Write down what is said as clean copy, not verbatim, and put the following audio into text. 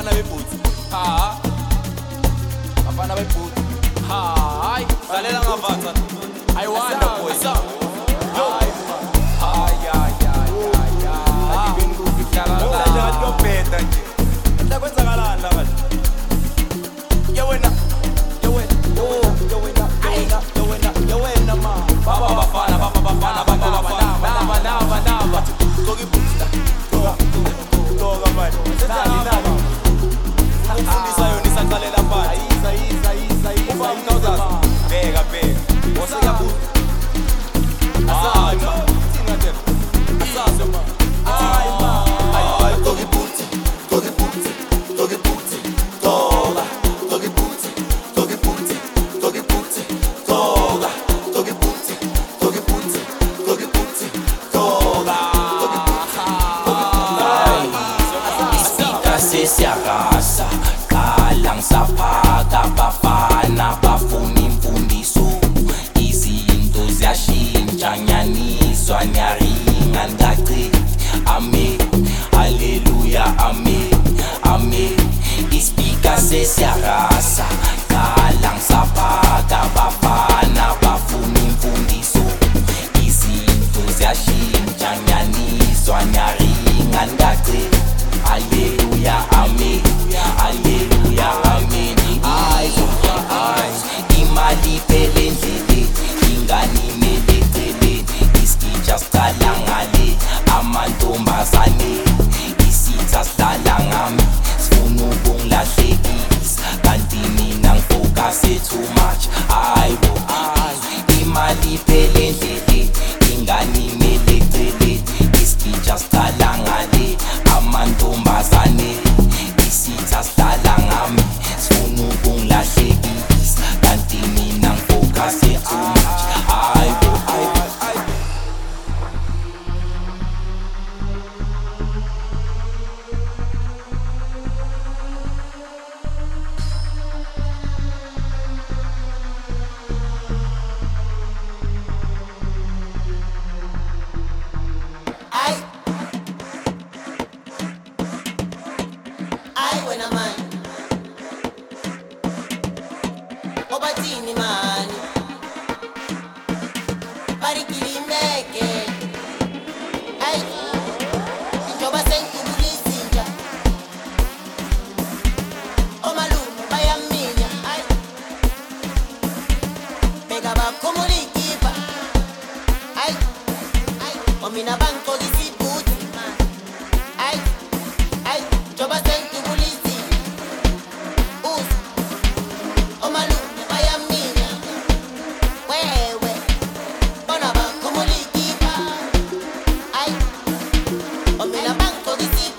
bafana bebhuti ha bafana bebhuti hayi salela ngavatha ayiwanda boys yo hayi nje kuyobheda nje sekwenzakalani la kahle yewena ma baba bafana toki booster toka manje nani ufundisa yona isaqalela phansi uba umkhawuzazi bheka woseka buza asazi thina nje asazi ma toki booster toka sesiyarasa qalang saphaka bafana bafuna imfundiso izinto ziyashintsha nyaniswa nyaringa ngaqedi amen haleluya amen ispika sesiyarasa qalang saphaka bafana bafuna imfundiso izinto ziyashintsha nyaniswa nyaringa ngaqedi Hallelujah, amen. Hallelujah, amen. Imali pelendele, ingani meletele, iskija stalangale, amantombazane, isitha stalangami, sifuna ukungilahlekisa, kanti mina ngifocuse too much. Imali pelendele, ingani meletele, iskija stalangale, amantombazane isitha sidala ngami sifuna ukungilahlekisa kanti mina ngifocuse too much Wena man obatini mani barikilimeke ay njoba sentubulizinja omalume bayaminya ay beka bakhumulikipa ay omina bankolisibuthi ay njoba sentubulizinja Omina banco di